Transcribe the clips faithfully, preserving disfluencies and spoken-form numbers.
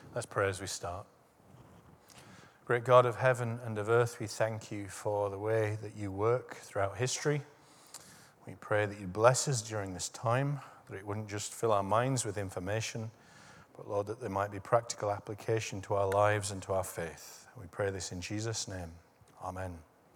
Let's pray as we start. Great God of heaven and of earth, we thank you for the way that you work throughout history. We pray that you bless us during this time, that it wouldn't just fill our minds with information, but Lord, that there might be practical application to our lives and to our faith. We pray this in Jesus' name. Amen.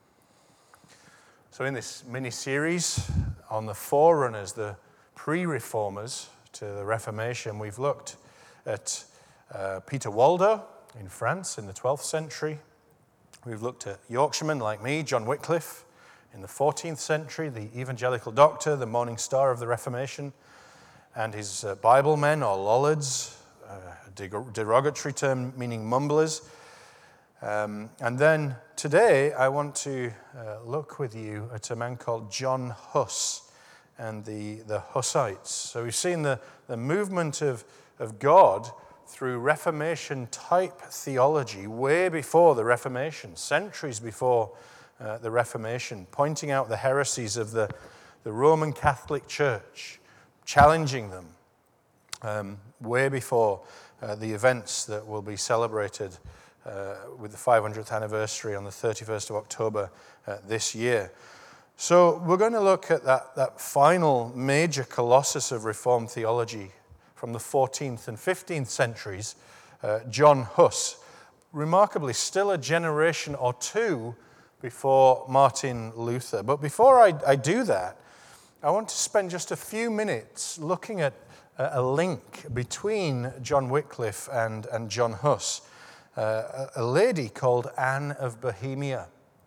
So in this mini-series on the forerunners, the pre-reformers to the Reformation, we've looked at uh, Peter Waldo in France in the twelfth century. We've looked at Yorkshiremen like me, John Wycliffe, in the fourteenth century, the evangelical doctor, the morning star of the Reformation, and his uh, Bible men, or Lollards, uh, a derogatory term meaning mumblers. Um, and then today I want to uh, look with you at a man called John Huss and the, the Hussites. So we've seen the, the movement of, of God through Reformation-type theology way before the Reformation, centuries before uh, the Reformation, pointing out the heresies of the, the Roman Catholic Church, challenging them um, way before uh, the events that will be celebrated uh, with the five hundredth anniversary on the thirty-first of October uh, this year. So we're going to look at that, that final major colossus of Reformed theology from the fourteenth and fifteenth centuries, uh, John Huss, remarkably still a generation or two before Martin Luther. But before I, I do that, I want to spend just a few minutes looking at a, a link between John Wycliffe and, and John Huss, uh, a, a lady called Anne of Bohemia.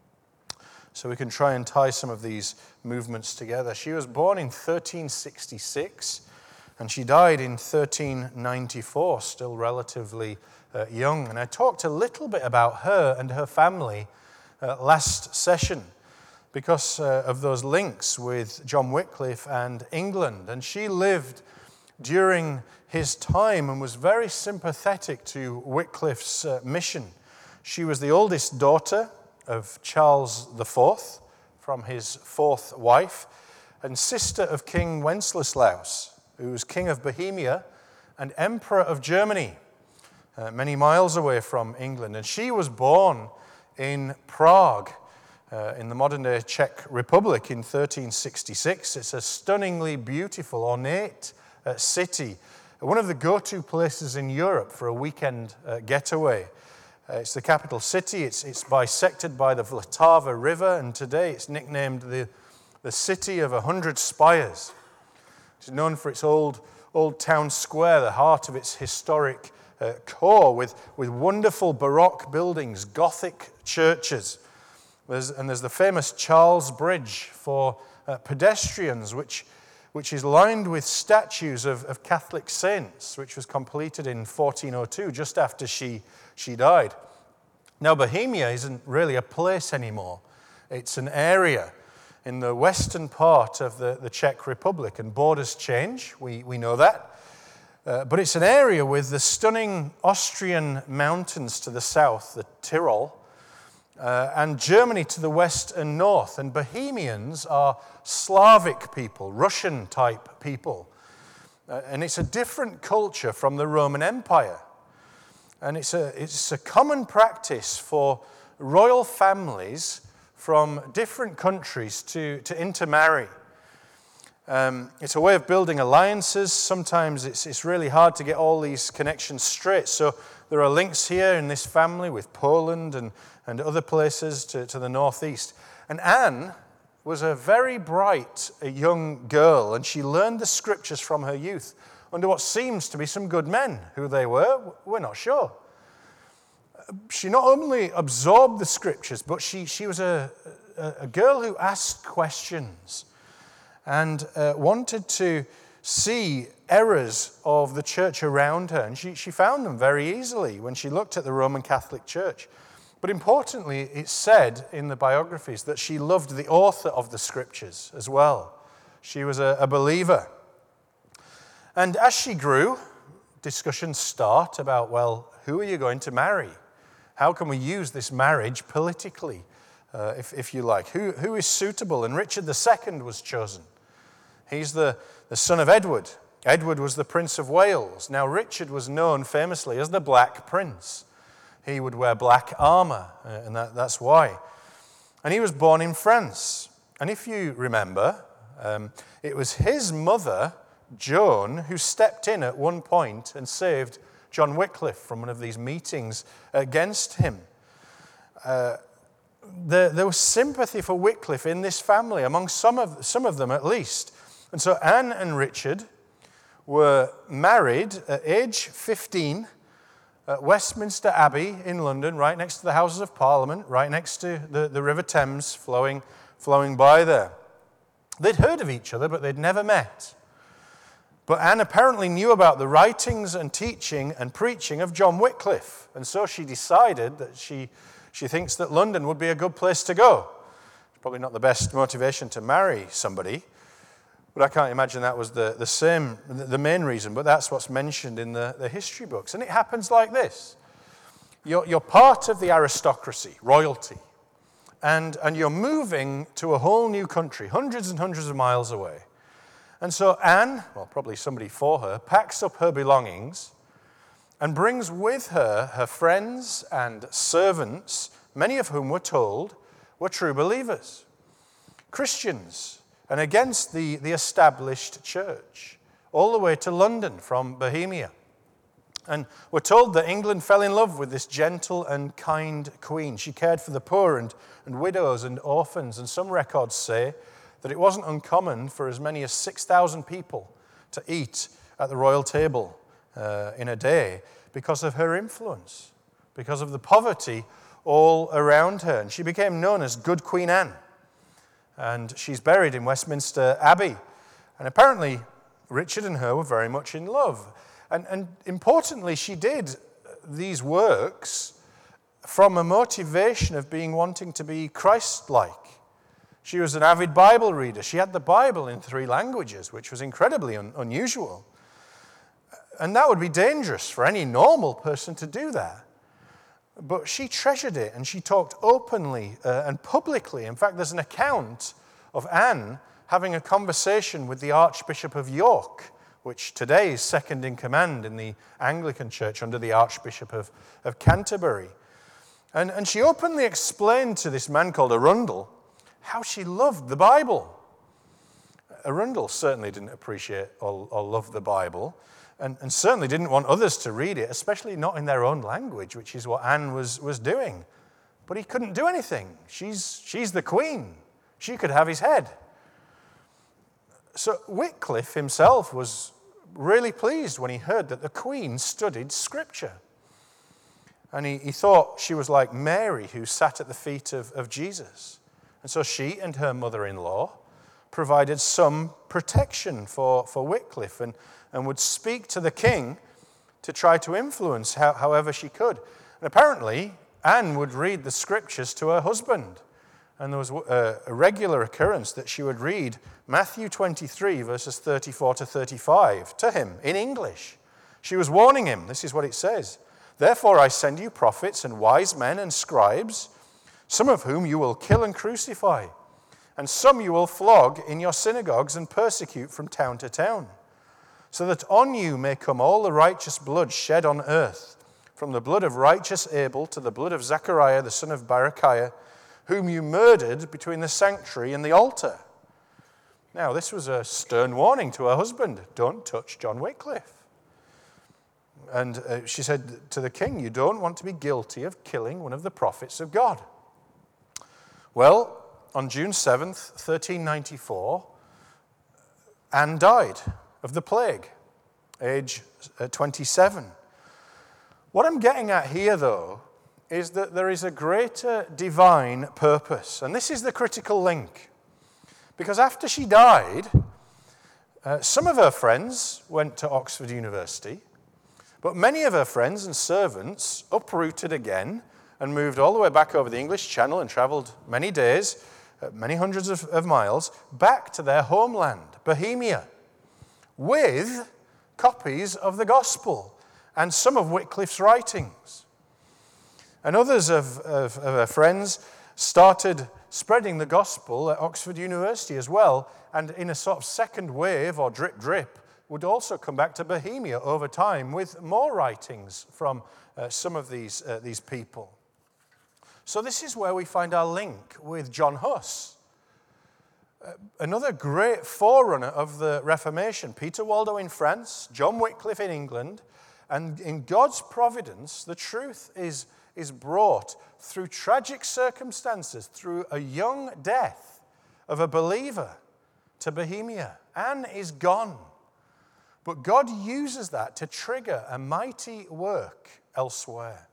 So we can try and tie some of these movements together. She was born in thirteen sixty-six, and she died in thirteen ninety-four, still relatively uh, young. And I talked a little bit about her and her family uh, last session because uh, of those links with John Wycliffe and England. And she lived during his time and was very sympathetic to Wycliffe's uh, mission. She was the oldest daughter of Charles the Fourth from his fourth wife and sister of King Wenceslaus, who was king of Bohemia and emperor of Germany, uh, many miles away from England. And she was born in Prague, uh, in the modern-day Czech Republic in thirteen sixty-six. It's a stunningly beautiful, ornate uh, city, one of the go-to places in Europe for a weekend uh, getaway. Uh, it's the capital city. It's, it's bisected by the Vltava River, and today it's nicknamed the, the City of a Hundred Spires. It's known for its old, old town square, the heart of its historic uh, core, with, with wonderful Baroque buildings, Gothic churches. There's, and there's the famous Charles Bridge for uh, pedestrians, which, which is lined with statues of, of Catholic saints, which was completed in fourteen oh two, just after she, she died. Now, Bohemia isn't really a place anymore. It's an area in the western part of the, the Czech Republic, and borders change, we, we know that. Uh, but it's an area with the stunning Austrian mountains to the south, the Tyrol, uh, and Germany to the west and north. And Bohemians are Slavic people, Russian-type people. Uh, and it's a different culture from the Roman Empire. And it's a, it's a common practice for royal families from different countries to, to intermarry. Um, it's a way of building alliances. Sometimes it's, it's really hard to get all these connections straight. So there are links here in this family with Poland and, and other places to, to the northeast. And Anne was a very bright a young girl, and she learned the scriptures from her youth under what seems to be some good men. Who they were, we're not sure. She not only absorbed the scriptures, but she, she was a, a, a girl who asked questions and uh, wanted to see errors of the church around her. And she, she found them very easily when she looked at the Roman Catholic Church. But importantly, it's said in the biographies that she loved the author of the scriptures as well. She was a, a believer. And as she grew, discussions start about, well, who are you going to marry? How can we use this marriage politically, uh, if, if you like? Who, who is suitable? And Richard the Second was chosen. He's the, the son of Edward. Edward was the Prince of Wales. Now, Richard was known famously as the Black Prince. He would wear black armor, and that, that's why. And he was born in France. And if you remember, um, it was his mother, Joan, who stepped in at one point and saved John Wycliffe from one of these meetings against him. Uh, there, there was sympathy for Wycliffe in this family, among some of, some of them at least. And so Anne and Richard were married at age fifteen at Westminster Abbey in London, right next to the Houses of Parliament, right next to the, the River Thames flowing, flowing by there. They'd heard of each other, but they'd never met. But Anne apparently knew about the writings and teaching and preaching of John Wycliffe, and so she decided that she, she thinks that London would be a good place to go. It's probably not the best motivation to marry somebody, but I can't imagine that was the, the same, the main reason, but that's what's mentioned in the, the history books. And it happens like this. You're, you're part of the aristocracy, royalty, and, and you're moving to a whole new country, hundreds and hundreds of miles away. And so Anne, well, probably somebody for her, packs up her belongings and brings with her her friends and servants, many of whom we're told were true believers, Christians, and against the, the established church, all the way to London from Bohemia. And we're told that England fell in love with this gentle and kind queen. She cared for the poor and, and widows and orphans, and some records say that it wasn't uncommon for as many as six thousand people to eat at the royal table uh, in a day because of her influence, because of the poverty all around her. And she became known as Good Queen Anne. And she's buried in Westminster Abbey. And apparently, Richard and her were very much in love. And, and importantly, she did these works from a motivation of being wanting to be Christ-like. She was an avid Bible reader. She had the Bible in three languages, which was incredibly un- unusual. And that would be dangerous for any normal person to do that. But she treasured it, and she talked openly uh, and publicly. In fact, there's an account of Anne having a conversation with the Archbishop of York, which today is second in command in the Anglican Church under the Archbishop of, of Canterbury. And, and she openly explained to this man called Arundel how she loved the Bible. Arundel certainly didn't appreciate or, or love the Bible, and, and certainly didn't want others to read it, especially not in their own language, which is what Anne was, was doing. But he couldn't do anything. She's, she's the queen. She could have his head. So Wycliffe himself was really pleased when he heard that the queen studied Scripture. And he, he thought she was like Mary, who sat at the feet of, of Jesus. And so she and her mother-in-law provided some protection for, for Wycliffe and, and would speak to the king to try to influence how, however she could. And apparently, Anne would read the Scriptures to her husband. And there was a, a regular occurrence that she would read Matthew twenty-three, verses thirty-four to thirty-five, to him in English. She was warning him. This is what it says. Therefore I send you prophets and wise men and scribes, some of whom you will kill and crucify, and some you will flog in your synagogues and persecute from town to town, so that on you may come all the righteous blood shed on earth, from the blood of righteous Abel to the blood of Zechariah the son of Berechiah, whom you murdered between the sanctuary and the altar. Now, this was a stern warning to her husband. Don't touch John Wycliffe. And uh, she said to the king, you don't want to be guilty of killing one of the prophets of God. Well, on June seventh, thirteen ninety-four, Anne died of the plague, age twenty-seven. What I'm getting at here, though, is that there is a greater divine purpose. And this is the critical link. Because after she died, uh, some of her friends went to Oxford University, but many of her friends and servants uprooted again and moved all the way back over the English Channel and traveled many days, uh, many hundreds of, of miles, back to their homeland, Bohemia, with copies of the Gospel and some of Wycliffe's writings. And others of, of, of her friends started spreading the gospel at Oxford University as well, and in a sort of second wave or drip drip, would also come back to Bohemia over time with more writings from uh, some of these, uh, these people. So this is where we find our link with John Huss, uh, another great forerunner of the Reformation. Peter Waldo in France, John Wycliffe in England, and in God's providence, the truth is, is brought through tragic circumstances, through a young death of a believer to Bohemia. Anne is gone. But God uses that to trigger a mighty work elsewhere.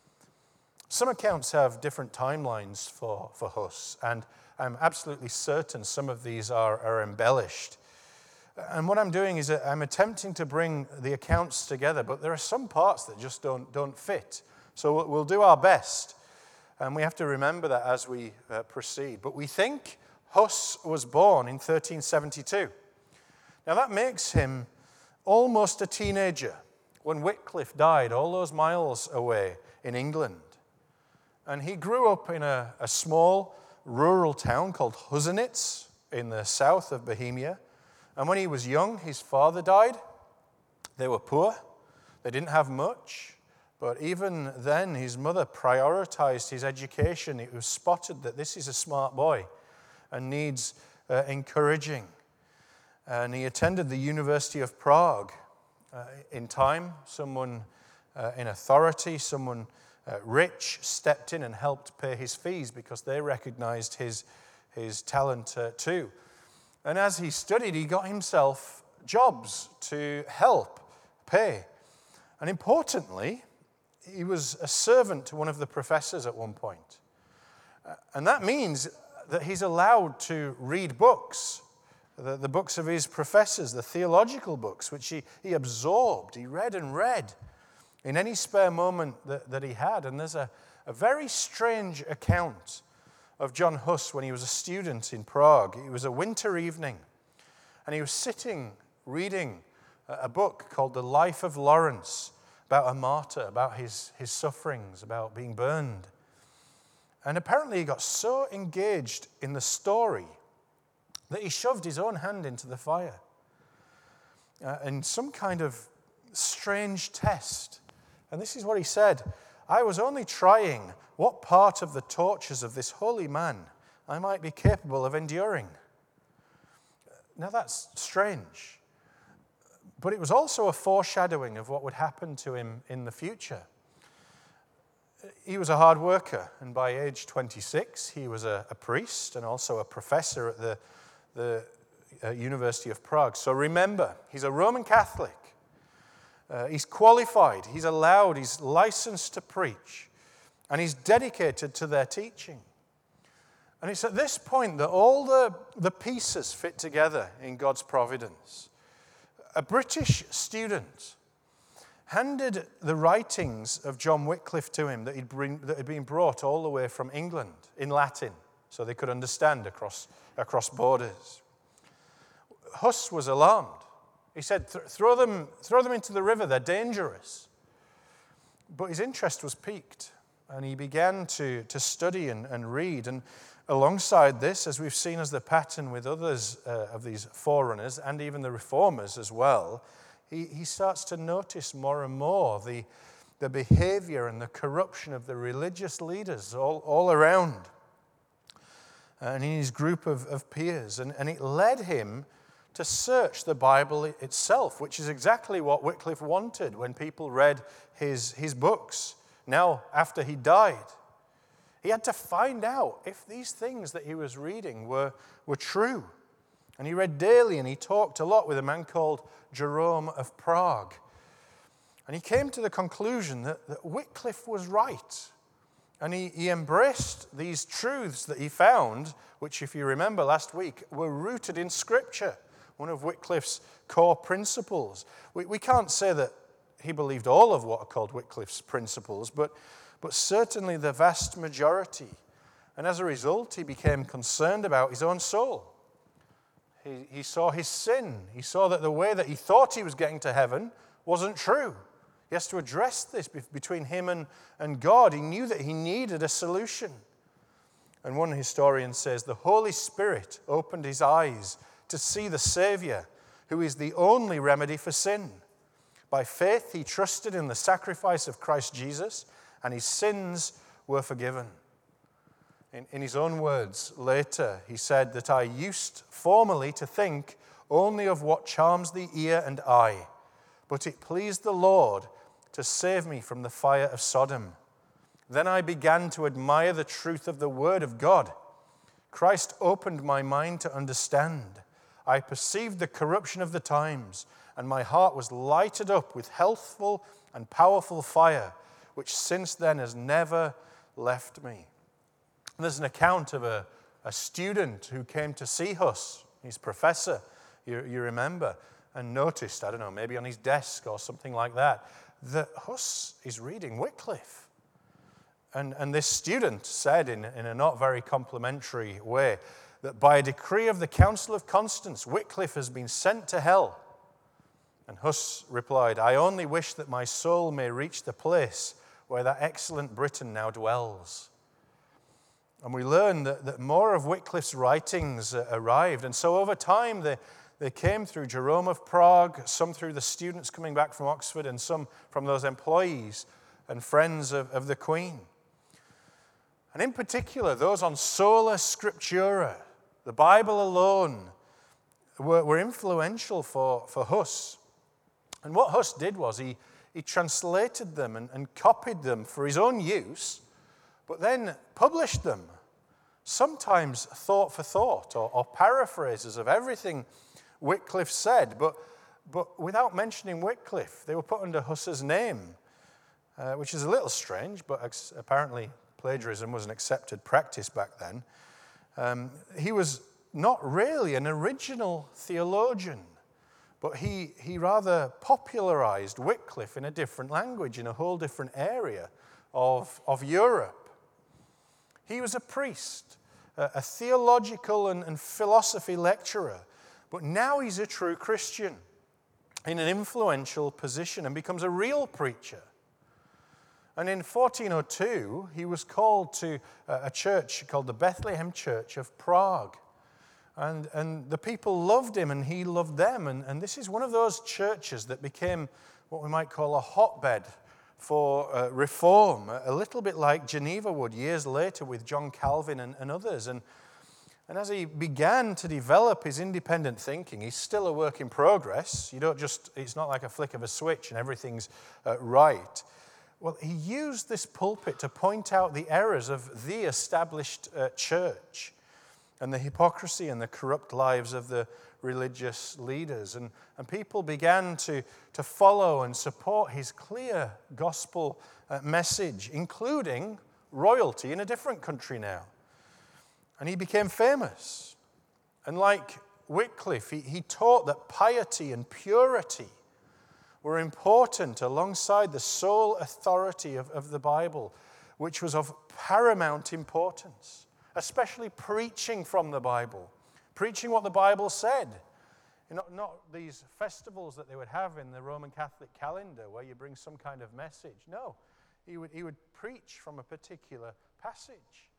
Some accounts have different timelines for, for Huss, and I'm absolutely certain some of these are, are embellished. And what I'm doing is I'm attempting to bring the accounts together, but there are some parts that just don't, don't fit. So we'll do our best, and we have to remember that as we uh, proceed. But we think Huss was born in thirteen seventy-two. Now that makes him almost a teenager when Wycliffe died all those miles away in England. And he grew up in a, a small rural town called Husinec in the south of Bohemia. And when he was young, his father died. They were poor. They didn't have much. But even then, his mother prioritized his education. It was spotted that this is a smart boy and needs uh, encouraging. And he attended the University of Prague. Uh, in time, someone uh, in authority, someone uh, rich, stepped in and helped pay his fees because they recognized his, his talent uh, too. And as he studied, he got himself jobs to help pay. And importantly, he was a servant to one of the professors at one point. Uh, and that means that he's allowed to read books. The, the books of his professors, the theological books, which he, he absorbed, he read and read in any spare moment that, that he had. And there's a, a very strange account of John Huss when he was a student in Prague. It was a winter evening, and he was sitting reading a, a book called The Life of Lawrence, about a martyr, about his, his sufferings, about being burned. And apparently he got so engaged in the story that he shoved his own hand into the fire uh, in some kind of strange test. And this is what he said: I was only trying what part of the tortures of this holy man I might be capable of enduring. Now that's strange, but it was also a foreshadowing of what would happen to him in the future. He was a hard worker, and by age twenty-six, he was a, a priest and also a professor at the the uh, University of Prague. So remember, he's a Roman Catholic. Uh, he's qualified. He's allowed. He's licensed to preach. And he's dedicated to their teaching. And it's at this point that all the, the pieces fit together in God's providence. A British student handed the writings of John Wycliffe to him that, he'd bring, that had been brought all the way from England in Latin, so they could understand across, across borders. Huss was alarmed. He said, throw them, throw them into the river, they're dangerous. But his interest was piqued, and he began to, to study and, and read. And alongside this, as we've seen as the pattern with others uh, of these forerunners, and even the reformers as well, he, he starts to notice more and more the, the behavior and the corruption of the religious leaders all, all around, and in his group of, of peers. And, and it led him to search the Bible itself, which is exactly what Wycliffe wanted when people read his, his books. Now, after he died, he had to find out if these things that he was reading were, were true. And he read daily, and he talked a lot with a man called Jerome of Prague. And he came to the conclusion that, that Wycliffe was right. And he, he embraced these truths that he found, which, if you remember last week, were rooted in Scripture, one of Wycliffe's core principles. We, we can't say that he believed all of what are called Wycliffe's principles, but, but certainly the vast majority. And as a result, he became concerned about his own soul. He, he saw his sin. He saw that the way that he thought he was getting to heaven wasn't true. He has to address this between him and, and God. He knew that he needed a solution. And one historian says, the Holy Spirit opened his eyes to see the Savior who is the only remedy for sin. By faith, he trusted in the sacrifice of Christ Jesus, and his sins were forgiven. In, in his own words, later, he said that I used formerly to think only of what charms the ear and eye, but it pleased the Lord to save me from the fire of Sodom. Then I began to admire the truth of the word of God. Christ opened my mind to understand. I perceived the corruption of the times, and my heart was lighted up with healthful and powerful fire, which since then has never left me. And there's an account of a, a student who came to see Huss, his professor, you, you remember, and noticed, I don't know, maybe on his desk or something like that, that Huss is reading Wycliffe. And, and this student said in, in a not very complimentary way that by a decree of the Council of Constance, Wycliffe has been sent to hell. And Huss replied, I only wish that my soul may reach the place where that excellent Briton now dwells. And we learn that, that more of Wycliffe's writings uh, arrived. And so over time, they, they came through Jerome of Prague, some through the students coming back from Oxford, and some from those employees and friends of, of the Queen. And in particular, those on Sola Scriptura, the Bible alone, were, were influential for, for Huss. And what Huss did was he, he translated them and, and copied them for his own use, but then published them, sometimes thought for thought or, or paraphrases of everything Wycliffe said, but, but without mentioning Wycliffe. They were put under Huss's name, uh, which is a little strange, but ex- apparently plagiarism was an accepted practice back then. Um, he was not really an original theologian, but he, he rather popularized Wycliffe in a different language, in a whole different area of, of Europe. He was a priest, a, a theological and, and philosophy lecturer, but now he's a true Christian in an influential position and becomes a real preacher. And in fourteen oh two, he was called to a church called the Bethlehem Church of Prague. And, and the people loved him and he loved them. And, and this is one of those churches that became what we might call a hotbed for uh, reform, a little bit like Geneva would years later with John Calvin and, and others. And, and as he began to develop his independent thinking, he's still a work in progress. You don't just, it's not like a flick of a switch and everything's uh, right. Well, he used this pulpit to point out the errors of the established uh, church and the hypocrisy and the corrupt lives of the religious leaders. And, and people began to, to follow and support his clear gospel uh, message, including royalty in a different country now. And he became famous. And like Wycliffe, he, he taught that piety and purity were important alongside the sole authority of, of the Bible, which was of paramount importance, especially preaching from the Bible, preaching what the Bible said. You know, not these festivals that they would have in the Roman Catholic calendar where you bring some kind of message. No, he would, he would preach from a particular passage.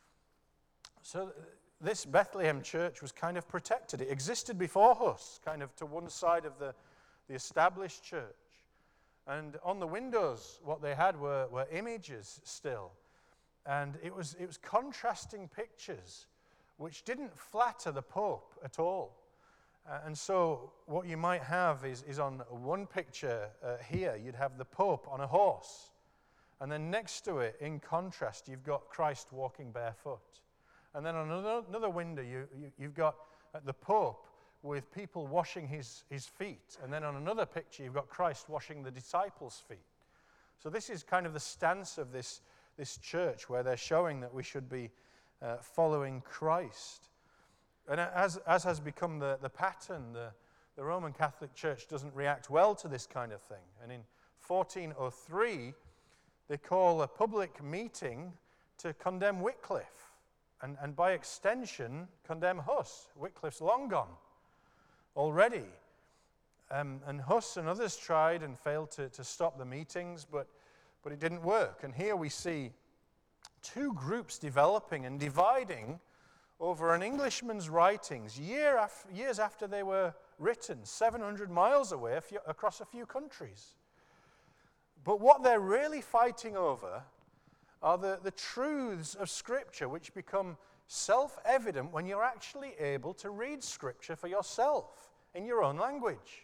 So this Bethlehem church was kind of protected. It existed before Huss, kind of to one side of the the established church. And on the windows, what they had were, were images still. And it was, it was contrasting pictures which didn't flatter the Pope at all. Uh, and so what you might have is, is on one picture uh, here, you'd have the Pope on a horse. And then next to it, in contrast, you've got Christ walking barefoot. And then on another, another window, you, you, you've got uh, the Pope with people washing his, his feet. And then on another picture, you've got Christ washing the disciples' feet. So this is kind of the stance of this, this church, where they're showing that we should be uh, following Christ. And as, as has become the, the pattern, the, the Roman Catholic Church doesn't react well to this kind of thing. And in fourteen oh three, they call a public meeting to condemn Wycliffe, and, and by extension, condemn Huss. Wycliffe's long gone already. Um, and Huss and others tried and failed to, to stop the meetings, but, but it didn't work. And here we see two groups developing and dividing over an Englishman's writings year af- years after they were written seven hundred miles away a few, across a few countries. But what they're really fighting over are the, the truths of Scripture, which become self-evident when you're actually able to read Scripture for yourself in your own language.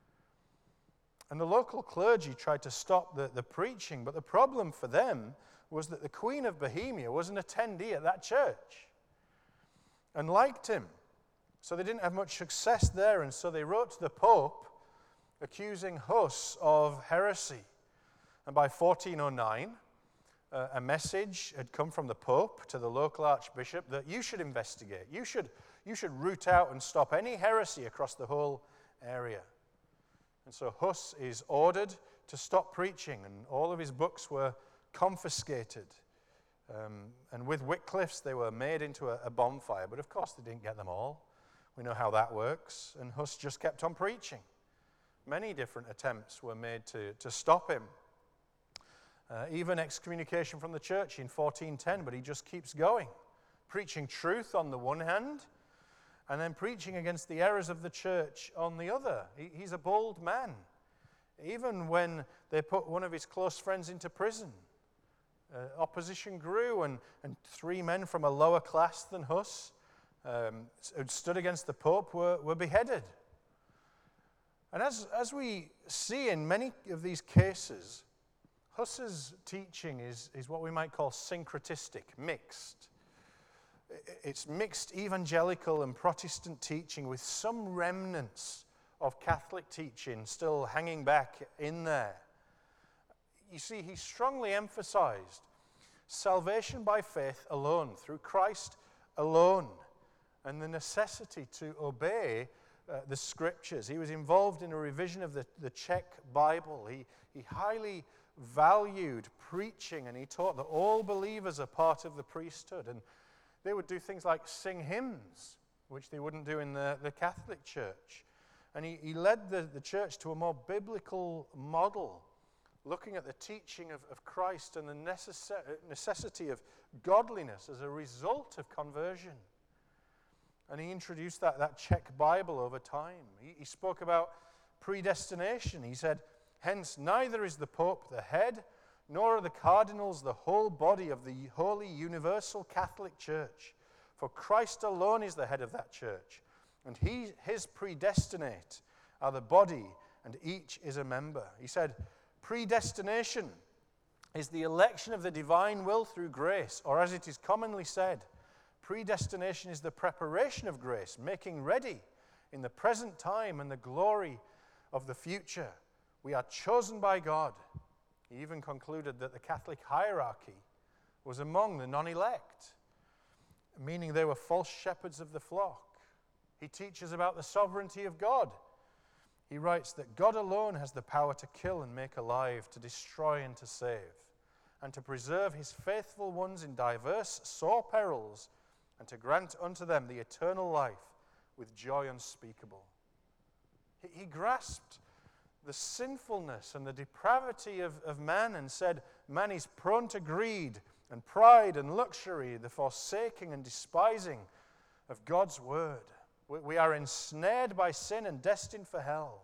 And the local clergy tried to stop the, the preaching, but the problem for them was that the Queen of Bohemia was an attendee at that church and liked him. So they didn't have much success there, and so they wrote to the Pope accusing Huss of heresy. And by fourteen oh nine, uh, a message had come from the Pope to the local archbishop that you should investigate. You should, you should root out and stop any heresy across the whole area. And so Huss is ordered to stop preaching, and all of his books were confiscated. Um, and with Wycliffe's, they were made into a, a bonfire. But of course, they didn't get them all. We know how that works. And Huss just kept on preaching. Many different attempts were made to, to stop him. Uh, even excommunication from the church in fourteen ten, but he just keeps going, preaching truth on the one hand, and then preaching against the errors of the church on the other. He, he's a bold man. Even when they put one of his close friends into prison, uh, opposition grew, and, and three men from a lower class than Huss, um, who stood against the Pope, were, were beheaded. And as, as we see in many of these cases, Huss's teaching is, is what we might call syncretistic, mixed. It's mixed evangelical and Protestant teaching with some remnants of Catholic teaching still hanging back in there. You see, he strongly emphasized salvation by faith alone, through Christ alone, and the necessity to obey uh, the Scriptures. He was involved in a revision of the, the Czech Bible. He, he highly valued preaching, and he taught that all believers are part of the priesthood. And they would do things like sing hymns, which they wouldn't do in the, the Catholic Church. And he, he led the, the church to a more biblical model, looking at the teaching of, of Christ and the necess- necessity of godliness as a result of conversion. And he introduced that, that Czech Bible over time. He, he spoke about predestination. He said, hence, neither is the Pope the head, nor are the cardinals the whole body of the holy universal Catholic Church. For Christ alone is the head of that church, and he, his predestinate are the body, and each is a member. He said, predestination is the election of the divine will through grace, or as it is commonly said, predestination is the preparation of grace, making ready in the present time and the glory of the future. We are chosen by God. He even concluded that the Catholic hierarchy was among the non-elect, meaning they were false shepherds of the flock. He teaches about the sovereignty of God. He writes that God alone has the power to kill and make alive, to destroy and to save, and to preserve his faithful ones in diverse sore perils, and to grant unto them the eternal life with joy unspeakable. He, he grasped the sinfulness and the depravity of, of man and said, man is prone to greed and pride and luxury, the forsaking and despising of God's word. We, we are ensnared by sin and destined for hell.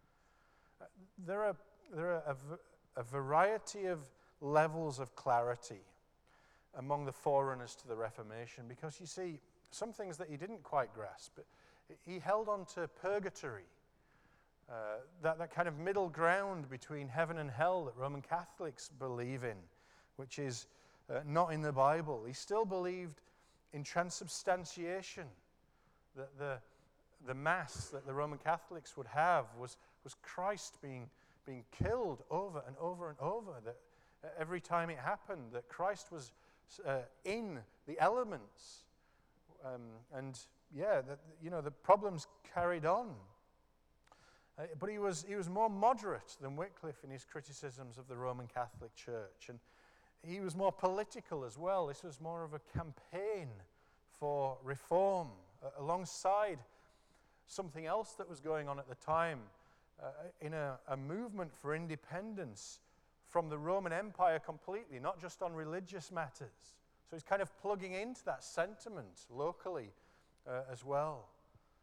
There are, there are a, a variety of levels of clarity among the forerunners to the Reformation, because you see, some things that he didn't quite grasp. He held on to purgatory, uh, that, that kind of middle ground between heaven and hell that Roman Catholics believe in, which is uh, not in the Bible. He still believed in transubstantiation, that the, the Mass that the Roman Catholics would have was, was Christ being, being killed over and over and over, that every time it happened, that Christ was uh, in the elements. Um, and yeah, that, you know, the problems carried on. Uh, but he was, he was more moderate than Wycliffe in his criticisms of the Roman Catholic Church. And he was more political as well. This was more of a campaign for reform, uh, alongside something else that was going on at the time, uh, in a, a movement for independence from the Roman Empire completely, not just on religious matters. So he's kind of plugging into that sentiment locally uh, as well.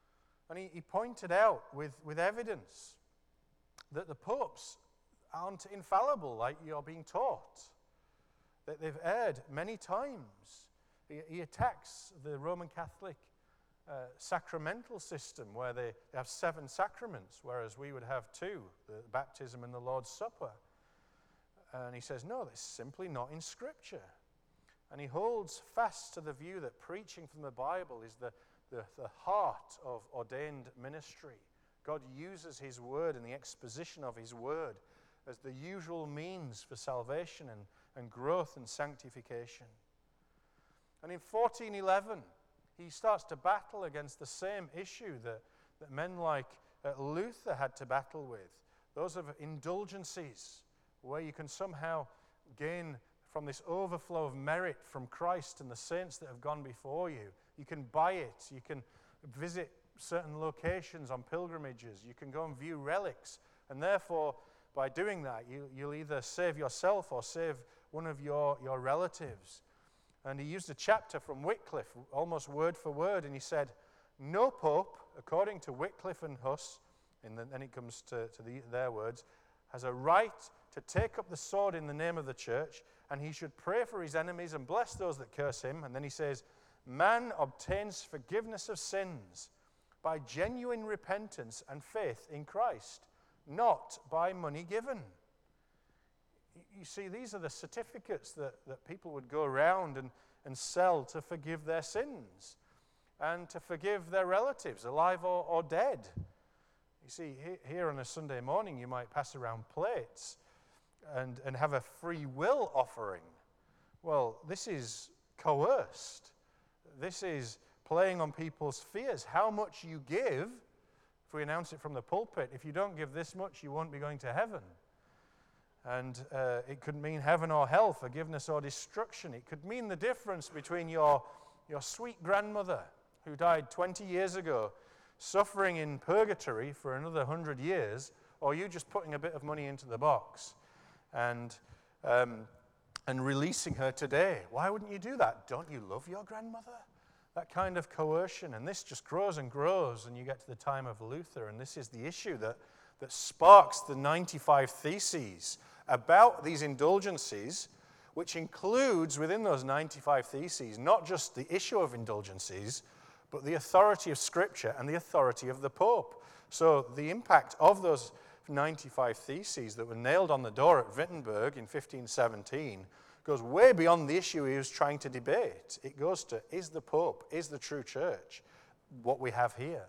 And he, he pointed out with, with evidence that the popes aren't infallible like you're being taught, that they've erred many times. He, he attacks the Roman Catholic uh, sacramental system where they have seven sacraments, whereas we would have two, the baptism and the Lord's Supper. And he says, no, that's simply not in Scripture. And he holds fast to the view that preaching from the Bible is the, the, the heart of ordained ministry. God uses his word and the exposition of his word as the usual means for salvation and, and growth and sanctification. And in fourteen eleven, he starts to battle against the same issue that, that men like uh, Luther had to battle with, those of indulgences, where you can somehow gain from this overflow of merit from Christ and the saints that have gone before you. You can buy it, you can visit certain locations on pilgrimages, you can go and view relics, and therefore, by doing that, you, you'll either save yourself or save one of your, your relatives. And he used a chapter from Wycliffe, almost word for word, and he said, no pope, according to Wycliffe and Huss, and then it comes to, to the, their words, has a right to take up the sword in the name of the church, and he should pray for his enemies and bless those that curse him. And then he says, man obtains forgiveness of sins by genuine repentance and faith in Christ, not by money given. You see, these are the certificates that, that people would go around and, and sell to forgive their sins and to forgive their relatives, alive or, or dead. You see, he, here on a Sunday morning, you might pass around plates and, and have a free will offering. Well, this is coerced. This is playing on people's fears. How much you give, if we announce it from the pulpit, if you don't give this much, you won't be going to heaven. And uh, it could mean heaven or hell, forgiveness or destruction. It could mean the difference between your, your sweet grandmother who died twenty years ago, suffering in purgatory for another hundred years, or you just putting a bit of money into the box and, um, and releasing her today. Why wouldn't you do that? Don't you love your grandmother? That kind of coercion. And this just grows and grows, and you get to the time of Luther, and this is the issue that, that sparks the ninety-five Theses about these indulgences, which includes within those ninety-five Theses not just the issue of indulgences, but the authority of Scripture and the authority of the Pope. So the impact of those ninety-five Theses that were nailed on the door at Wittenberg in fifteen seventeen goes way beyond the issue he was trying to debate. It goes to, is the Pope, is the true church what we have here?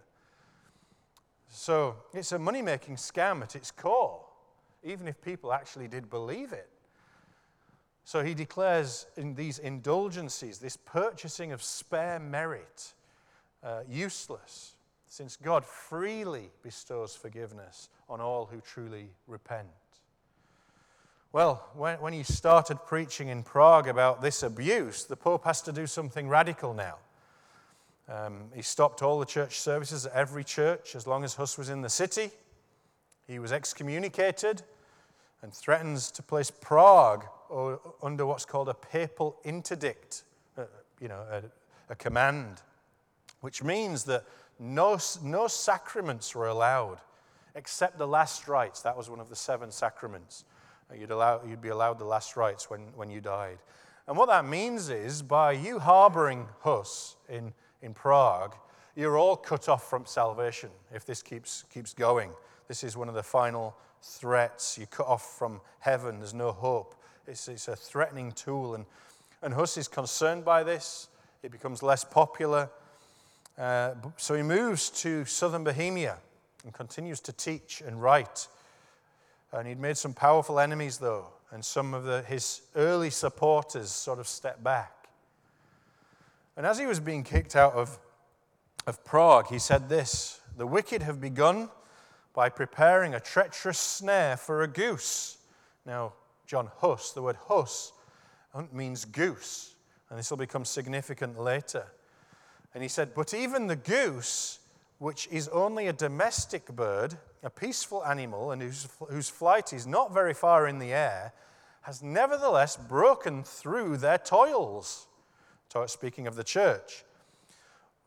So it's a money-making scam at its core, even if people actually did believe it. So he declares in these indulgences, this purchasing of spare merit, uh, useless, since God freely bestows forgiveness on all who truly repent. Well, when, when he started preaching in Prague about this abuse, the Pope has to do something radical now. Um, he stopped all the church services at every church as long as Huss was in the city. He was excommunicated and threatens to place Prague under what's called a papal interdict, uh, you know, a, a command, which means that no, no sacraments were allowed except the last rites. That was one of the seven sacraments. You'd, allow, you'd be allowed the last rites when, when you died. And what that means is, by you harboring Huss in, in Prague, you're all cut off from salvation if this keeps, keeps going. This is one of the final threats. You're cut off from heaven. There's no hope. It's, it's a threatening tool. And, and Huss is concerned by this. It becomes less popular. Uh, so he moves to southern Bohemia and continues to teach and write. And he'd made some powerful enemies, though, and some of the, his early supporters sort of stepped back. And as he was being kicked out of, of Prague, he said this: the wicked have begun by preparing a treacherous snare for a goose. Now, John Huss, the word Huss means goose, and this will become significant later. And he said, but even the goose, which is only a domestic bird, a peaceful animal, and whose, whose flight is not very far in the air, has nevertheless broken through their toils. Speaking of the church.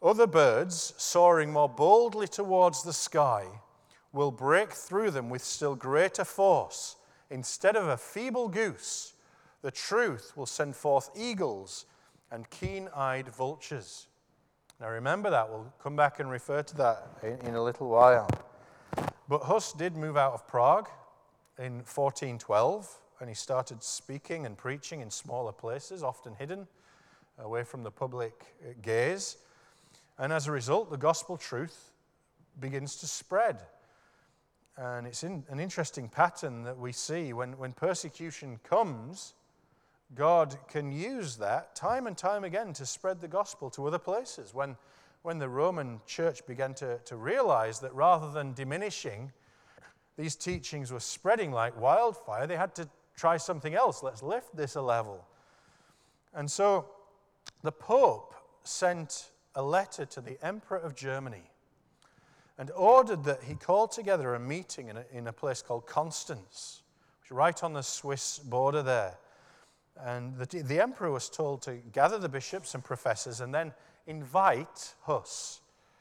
Other birds, soaring more boldly towards the sky, will break through them with still greater force. Instead of a feeble goose, the truth will send forth eagles and keen-eyed vultures. Now remember that. We'll come back and refer to that in, in a little while. But Hus did move out of Prague in fourteen twelve, and he started speaking and preaching in smaller places, often hidden, away from the public gaze. And as a result, the gospel truth begins to spread. And it's in, an interesting pattern that we see. When, when persecution comes, God can use that time and time again to spread the gospel to other places. When, when the Roman church began to, to realize that rather than diminishing, these teachings were spreading like wildfire, they had to try something else. Let's lift this a level. And so the Pope sent a letter to the Emperor of Germany and ordered that he called together a meeting in a, in a place called Constance, which is right on the Swiss border there. And the, the emperor was told to gather the bishops and professors and then invite Hus.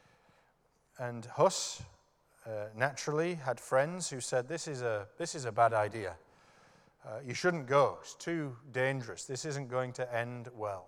And Hus uh, naturally had friends who said, this is a, this is a bad idea. Uh, you shouldn't go. It's too dangerous. This isn't going to end well.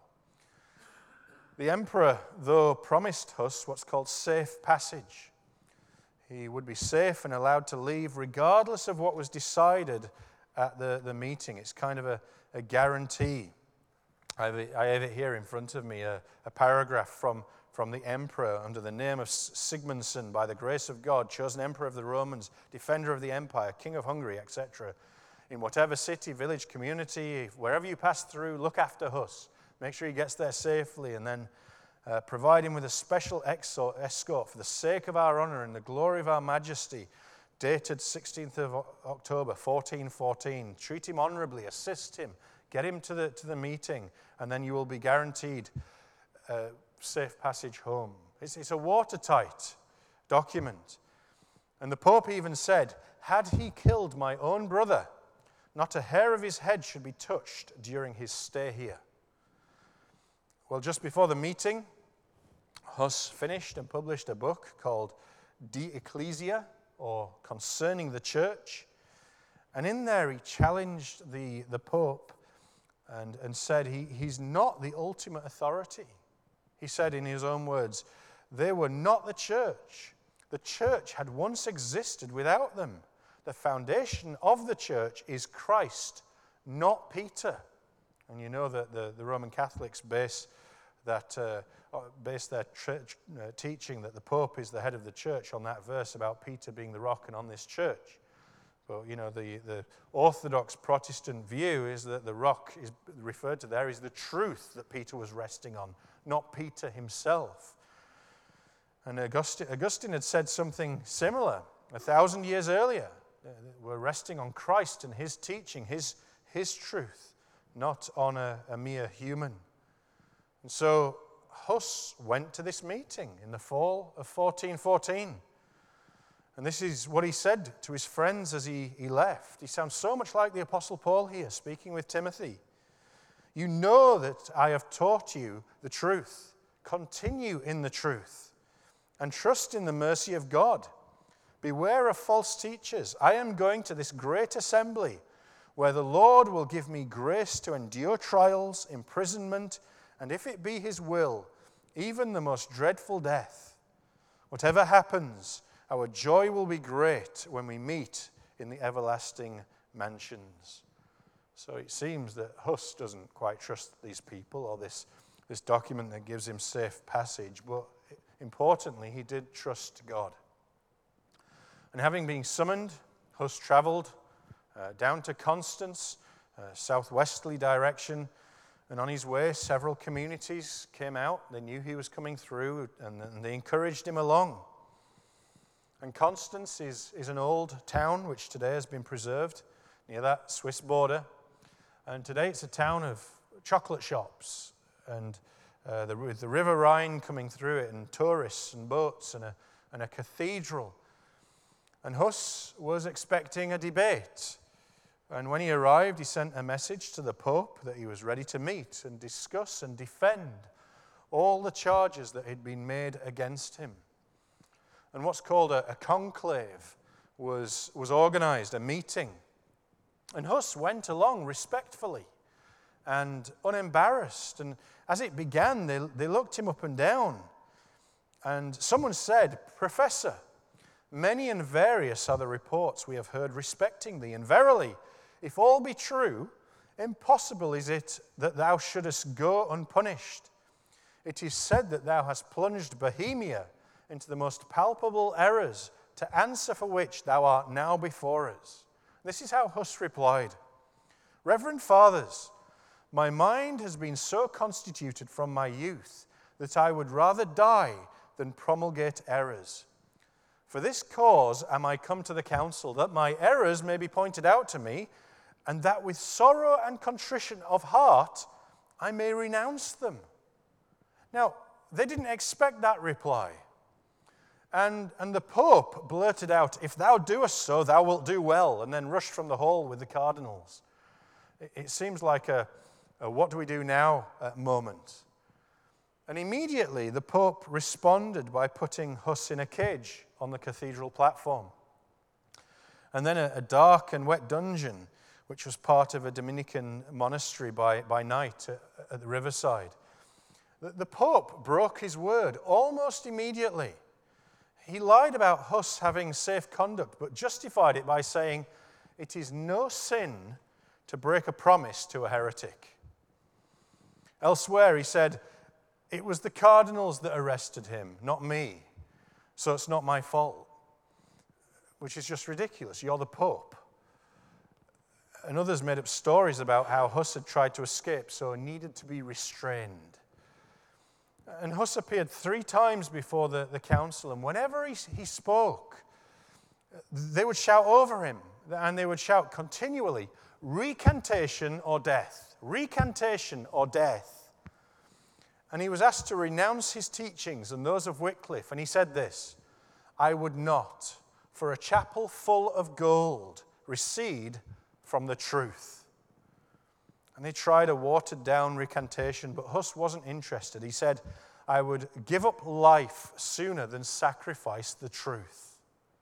The emperor, though, promised Hus what's called safe passage. He would be safe and allowed to leave regardless of what was decided at the, the meeting. It's kind of a, a guarantee. I have, it, I have it here in front of me, a, a paragraph from, from the emperor under the name of Sigmundson, by the grace of God, chosen emperor of the Romans, defender of the empire, king of Hungary, et cetera. In whatever city, village, community, wherever you pass through, look after Hus. Make sure he gets there safely, and then uh, provide him with a special escort for the sake of our honor and the glory of our majesty, dated sixteenth of October, fourteen fourteen. Treat him honorably, assist him, get him to the, to the meeting, and then you will be guaranteed uh, safe passage home. It's, it's a watertight document. And the Pope even said, had he killed my own brother, not a hair of his head should be touched during his stay here. Well, just before the meeting, Hus finished and published a book called De Ecclesia, or Concerning the Church. And in there he challenged the, the Pope and, and said he, he's not the ultimate authority. He said in his own words, they were not the church. The church had once existed without them. The foundation of the church is Christ, not Peter. And you know that the, the Roman Catholics base that uh, base their church, uh, teaching that the Pope is the head of the church on that verse about Peter being the rock and on this church. But you know, the, the Orthodox Protestant view is that the rock is referred to there is the truth that Peter was resting on, not Peter himself. And Augustine, Augustine had said something similar a thousand years earlier. We're resting on Christ and his teaching, his, his truth, not on a, a mere human. And so Hus went to this meeting in the fall of fourteen fourteen. And this is what he said to his friends as he, he left. He sounds so much like the Apostle Paul here, speaking with Timothy. You know that I have taught you the truth. Continue in the truth and trust in the mercy of God. Beware of false teachers. I am going to this great assembly where the Lord will give me grace to endure trials, imprisonment, and if it be his will, even the most dreadful death. Whatever happens, our joy will be great when we meet in the everlasting mansions. So it seems that Hus doesn't quite trust these people or this, this document that gives him safe passage, but importantly, he did trust God. And having been summoned, Hus traveled uh, down to Constance, uh, southwesterly direction, and on his way, several communities came out. They knew he was coming through, and, and they encouraged him along. And Constance is, is an old town which today has been preserved near that Swiss border. And today it's a town of chocolate shops, and uh, the, with the River Rhine coming through it, and tourists and boats, and a, and a cathedral. And Hus was expecting a debate. And when he arrived, he sent a message to the Pope that he was ready to meet and discuss and defend all the charges that had been made against him. And what's called a, a conclave was, was organized, a meeting. And Huss went along respectfully and unembarrassed. And as it began, they, they looked him up and down. And someone said, "Professor, many and various are the reports we have heard respecting thee. And verily, if all be true, impossible is it that thou shouldest go unpunished. It is said that thou hast plunged Bohemia into the most palpable errors, to answer for which thou art now before us." This is how Huss replied. "Reverend fathers, my mind has been so constituted from my youth that I would rather die than promulgate errors. For this cause am I come to the council, that my errors may be pointed out to me, and that with sorrow and contrition of heart I may renounce them." Now, they didn't expect that reply. And, and the Pope blurted out, "If thou doest so, thou wilt do well," and then rushed from the hall with the cardinals. It, it seems like a, a what do we do now uh, moment. And immediately the Pope responded by putting Huss in a cage on the cathedral platform. And then a, a dark and wet dungeon, which was part of a Dominican monastery by, by night at, at the riverside. The, the Pope broke his word almost immediately. He lied about Huss having safe conduct, but justified it by saying, "It is no sin to break a promise to a heretic." Elsewhere, he said, "It was the cardinals that arrested him, not me, so it's not my fault," which is just ridiculous. You're the Pope. And others made up stories about how Huss had tried to escape, so needed to be restrained. And Huss appeared three times before the, the council, and whenever he, he spoke, they would shout over him, and they would shout continually, "Recantation or death, recantation or death." And he was asked to renounce his teachings and those of Wycliffe, and he said this, "I would not, for a chapel full of gold, recede from the truth." And they tried a watered-down recantation, but Huss wasn't interested. He said, "I would give up life sooner than sacrifice the truth."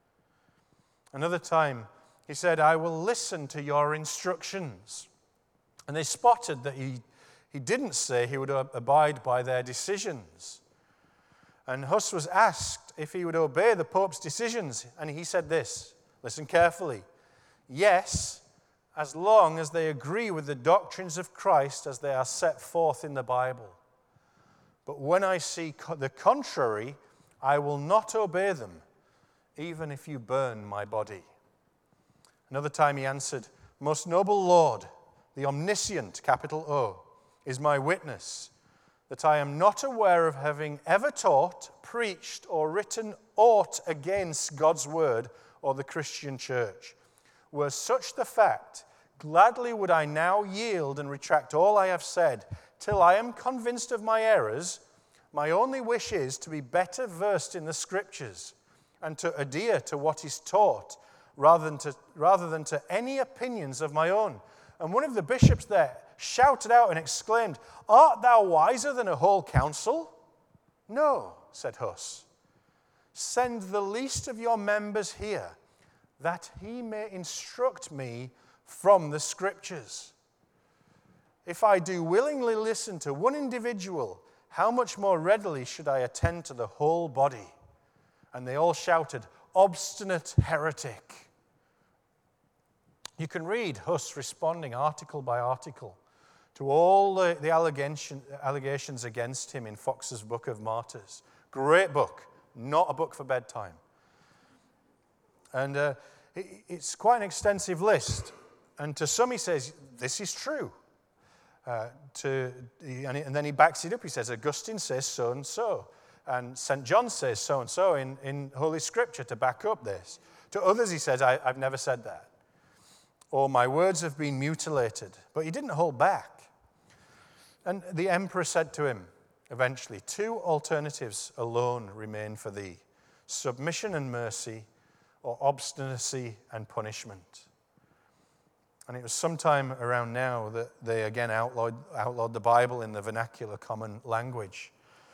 Another time, he said, "I will listen to your instructions." And they spotted that he, he didn't say he would abide by their decisions. And Huss was asked if he would obey the Pope's decisions, and he said this, listen carefully, "Yes, as long as they agree with the doctrines of Christ as they are set forth in the Bible. But when I see co- the contrary, I will not obey them, even if you burn my body." Another time he answered, "Most noble Lord, the omniscient, capital O, is my witness, that I am not aware of having ever taught, preached, or written aught against God's word or the Christian church. Were such the fact, gladly would I now yield and retract all I have said, till I am convinced of my errors. My only wish is to be better versed in the Scriptures and to adhere to what is taught, rather than to, rather than to any opinions of my own." And one of the bishops there shouted out and exclaimed, "Art thou wiser than a whole council?" "No," said Huss. "Send the least of your members here, that he may instruct me from the Scriptures. If I do willingly listen to one individual, how much more readily should I attend to the whole body?" And they all shouted, "Obstinate heretic." You can read Huss responding article by article to all the, the allegation, allegations against him in Fox's Book of Martyrs. Great book, not a book for bedtime. And uh, it, it's quite an extensive list. And to some he says, this is true. Uh, to, and, he, and then he backs it up. He says, Augustine says so and so. And Saint John says so and so in, in Holy Scripture to back up this. To others he says, I, I've never said that. Or my words have been mutilated. But he didn't hold back. And the emperor said to him, eventually, two alternatives alone remain for thee, submission and mercy, or obstinacy and punishment. And it was sometime around now that they again outlawed, outlawed the Bible in the vernacular common language.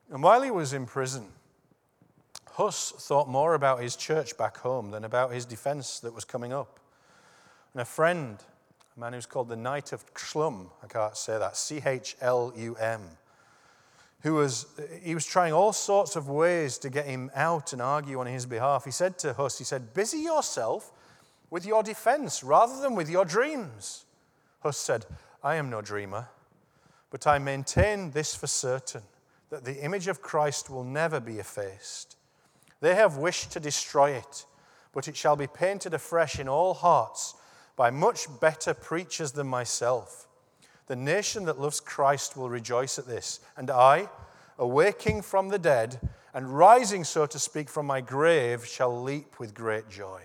And while he was in prison, Huss thought more about his church back home than about his defense that was coming up. And a friend, a man who's called the Knight of Chlum, I can't say that, C H L U M, who was, he was trying all sorts of ways to get him out and argue on his behalf. He said to Huss, he said, busy yourself with your defense rather than with your dreams. Huss said, I am no dreamer, but I maintain this for certain, that the image of Christ will never be effaced. They have wished to destroy it, but it shall be painted afresh in all hearts by much better preachers than myself. The nation that loves Christ will rejoice at this, and I, awaking from the dead and rising, so to speak, from my grave, shall leap with great joy.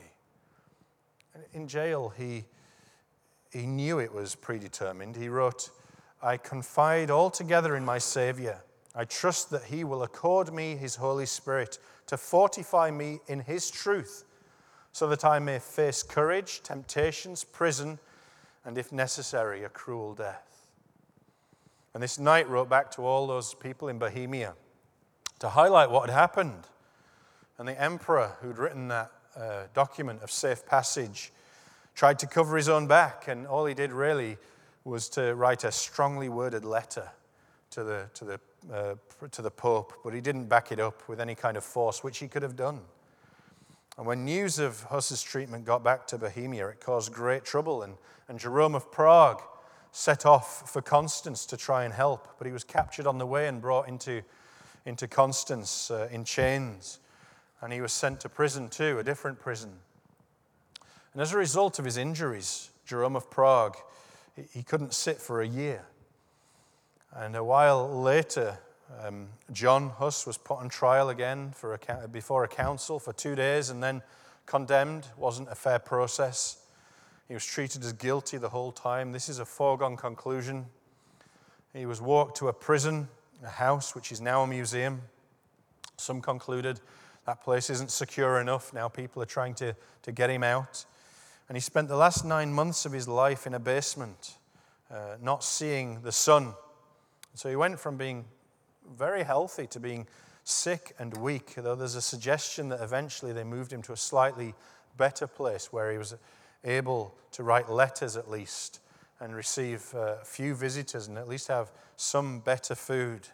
In jail, he, he knew it was predetermined. He wrote, I confide altogether in my Savior. I trust that he will accord me his Holy Spirit to fortify me in his truth, so that I may face courage, temptations, prison, and if necessary, a cruel death. And this knight wrote back to all those people in Bohemia to highlight what had happened. And the emperor who'd written that uh, document of safe passage tried to cover his own back, and all he did really was to write a strongly worded letter to the, to the, uh, to the Pope, but he didn't back it up with any kind of force, which he could have done. And when news of Huss's treatment got back to Bohemia, it caused great trouble, and, and Jerome of Prague set off for Constance to try and help, but he was captured on the way and brought into, into Constance uh, in chains, and he was sent to prison too, a different prison. And as a result of his injuries, Jerome of Prague, he, he couldn't sit for a year. And a while later, um, John Huss was put on trial again for a, before a council for two days and then condemned. Wasn't a fair process. He was treated as guilty the whole time. This is a foregone conclusion. He was walked to a prison, a house which is now a museum. Some concluded that place isn't secure enough. Now people are trying to, to get him out. And he spent the last nine months of his life in a basement, uh, not seeing the sun. So he went from being very healthy to being sick and weak, though there's a suggestion that eventually they moved him to a slightly better place where he was able to write letters at least and receive a few visitors and at least have some better food.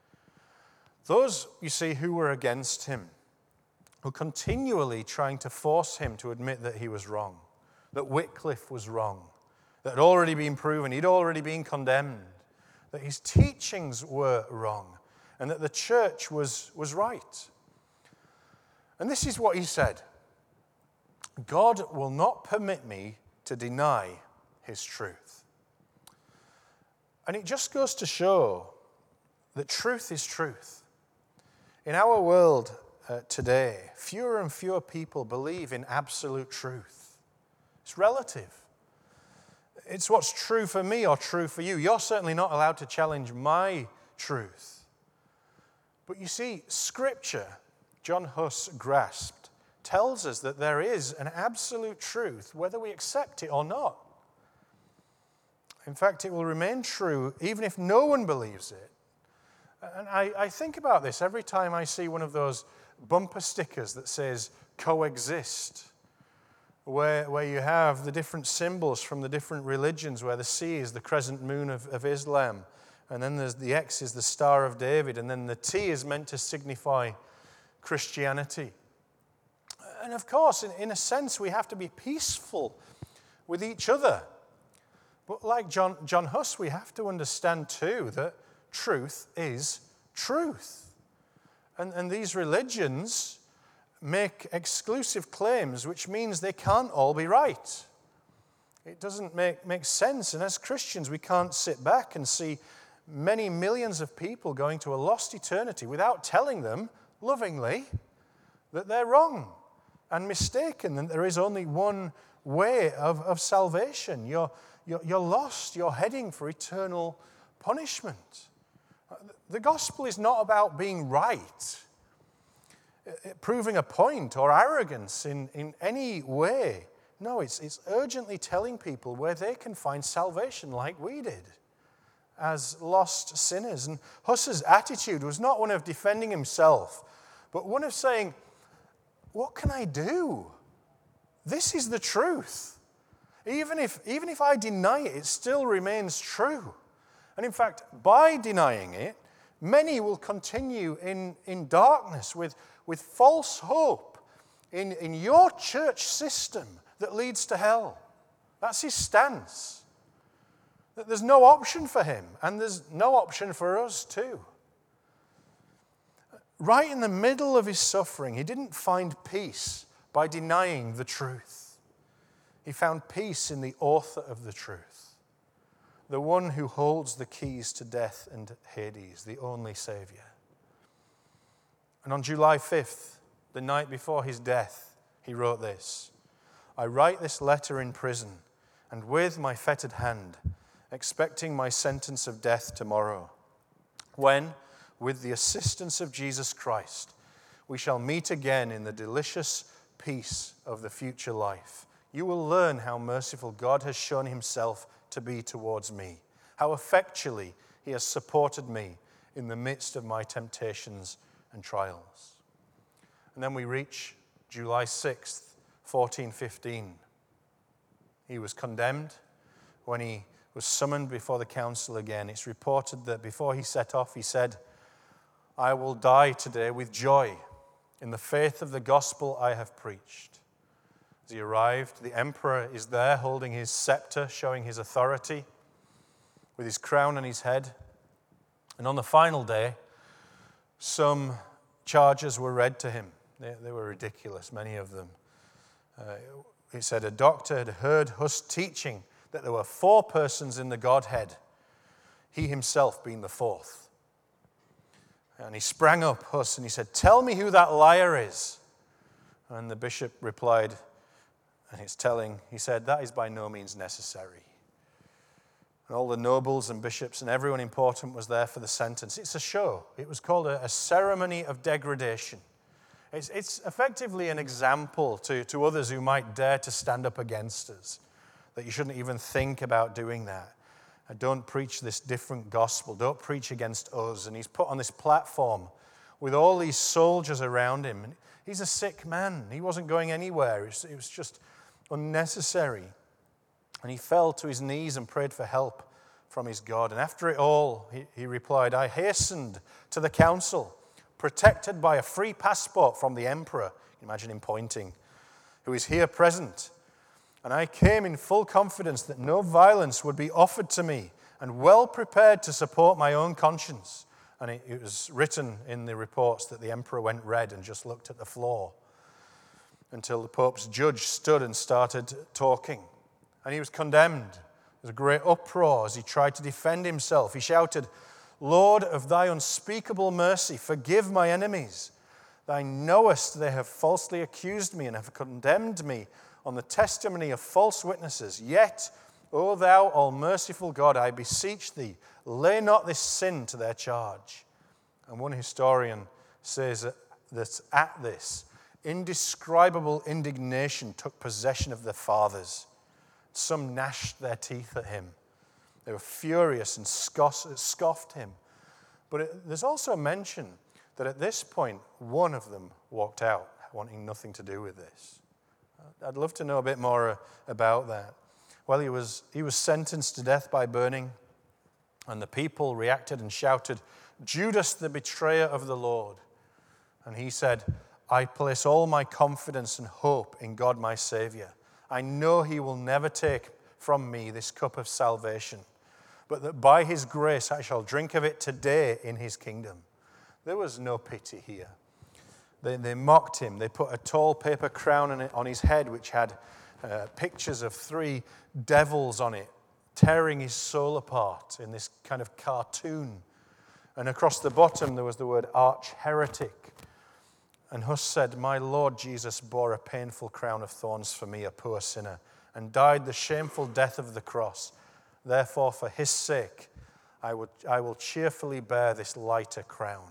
Those, you see, who were against him, who continually trying to force him to admit that he was wrong, that Wycliffe was wrong, that had already been proven, he'd already been condemned, that his teachings were wrong, and that the church was, was right. And this is what he said: God will not permit me to deny his truth. And it just goes to show that truth is truth. In our world uh, today, fewer and fewer people believe in absolute truth. It's relative. It's what's true for me or true for you. You're certainly not allowed to challenge my truth. But you see, Scripture, John Huss grasped, tells us that there is an absolute truth, whether we accept it or not. In fact, it will remain true even if no one believes it. And I, I think about this every time I see one of those bumper stickers that says coexist, where, where you have the different symbols from the different religions, where the C is the crescent moon of, of Islam, and then there's the X is the Star of David, and then the T is meant to signify Christianity. And of course, in, in a sense, we have to be peaceful with each other. But like John, John Huss, we have to understand too that truth is truth. And, and these religions make exclusive claims, which means they can't all be right. It doesn't make, make sense. And as Christians, we can't sit back and see many millions of people going to a lost eternity without telling them lovingly that they're wrong and mistaken, and there is only one way of, of salvation. You're, you're, you're lost. You're heading for eternal punishment. The gospel is not about being right, proving a point, or arrogance in, in any way. No, it's, it's urgently telling people where they can find salvation like we did. as lost sinners. And Huss's attitude was not one of defending himself, but one of saying, what can I do? This is the truth. Even if, even if I deny it, it still remains true. And in fact, by denying it, many will continue in, in darkness with, with false hope in, in your church system that leads to hell. That's his stance. That there's no option for him, and there's no option for us too. Right in the middle of his suffering, he didn't find peace by denying the truth. He found peace in the author of the truth, the one who holds the keys to death and Hades, the only Savior. And on July fifth, the night before his death, he wrote this: I write this letter in prison, and with my fettered hand, expecting my sentence of death tomorrow, when, with the assistance of Jesus Christ, we shall meet again in the delicious peace of the future life. You will learn how merciful God has shown himself to be towards me, how effectually he has supported me in the midst of my temptations and trials. And then we reach July sixth, fourteen fifteen. He was condemned. When he was summoned before the council again, it's reported that before he set off, he said, I will die today with joy in the faith of the gospel I have preached. As he arrived, the emperor is there holding his scepter, showing his authority, with his crown on his head. And on the final day, some charges were read to him. They, they were ridiculous, many of them. Uh, it said a doctor had heard Huss teaching that there were four persons in the Godhead, he himself being the fourth. And he sprang up, Huss, and he said, tell me who that liar is. And the bishop replied, and it's telling, he said, that is by no means necessary. And all the nobles and bishops and everyone important was there for the sentence. It's a show. It was called a, a ceremony of degradation. It's, it's effectively an example to, to others who might dare to stand up against us, that you shouldn't even think about doing that. Don't preach this different gospel. Don't preach against us. And he's put on this platform with all these soldiers around him. And he's a sick man. He wasn't going anywhere. It was, it was just unnecessary. And he fell to his knees and prayed for help from his God. And after it all, he, he replied, I hastened to the council, protected by a free passport from the emperor. Imagine him pointing, who is here present. And I came in full confidence that no violence would be offered to me, and well prepared to support my own conscience. And it, it was written in the reports that the emperor went red and just looked at the floor until the Pope's judge stood and started talking. And he was condemned. There was a great uproar as he tried to defend himself. He shouted, Lord of thy unspeakable mercy, forgive my enemies. Thou knowest they have falsely accused me and have condemned me on the testimony of false witnesses. Yet, O thou all-merciful God, I beseech thee, lay not this sin to their charge. And one historian says that, that at this, indescribable indignation took possession of the fathers. Some gnashed their teeth at him. They were furious and scoffed him. But it, there's also a mention that at this point, one of them walked out, wanting nothing to do with this. I'd love to know a bit more about that. Well, he was, he was sentenced to death by burning, and the people reacted and shouted, Judas, the betrayer of the Lord. And he said, I place all my confidence and hope in God my Savior. I know he will never take from me this cup of salvation, but that by his grace I shall drink of it today in his kingdom. There was no pity here. They, they mocked him. They put a tall paper crown on, it, on his head, which had uh, pictures of three devils on it, tearing his soul apart in this kind of cartoon. And across the bottom, there was the word arch-heretic. And Huss said, my Lord Jesus bore a painful crown of thorns for me, a poor sinner, and died the shameful death of the cross. Therefore, for his sake, I will, I will cheerfully bear this lighter crown.